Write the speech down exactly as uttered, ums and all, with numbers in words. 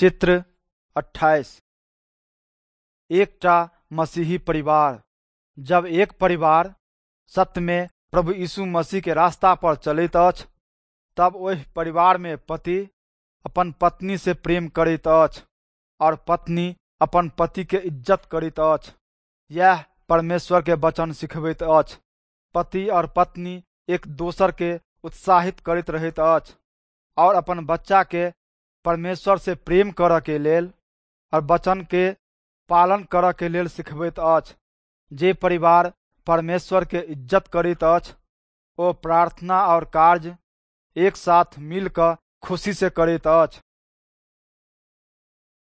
चित्र अट्ठाईस। एकटा मसीही परिवार। जब एक परिवार सत्य में प्रभु यीशु मसीह के रास्ता पर चलैत अछि, तब ओहि परिवार में पति अपन पत्नी से प्रेम करैत अछि और पत्नी अपन पति के इज्जत करैत अछि। यह परमेश्वर के वचन सिखबैत अछि। पति और पत्नी एक दोसर के उत्साहित करैत रहैत अछि और अपन बच्चा के परमेश्वर से प्रेम करऽ के लेल और वचन के पालन करऽ के लेल सिखबैत अछि। जे परिवार परमेश्वर के इज्जत करैत अछि, ओ प्रार्थना और कार्य एक साथ मिल कऽ खुशी से करैत अछि।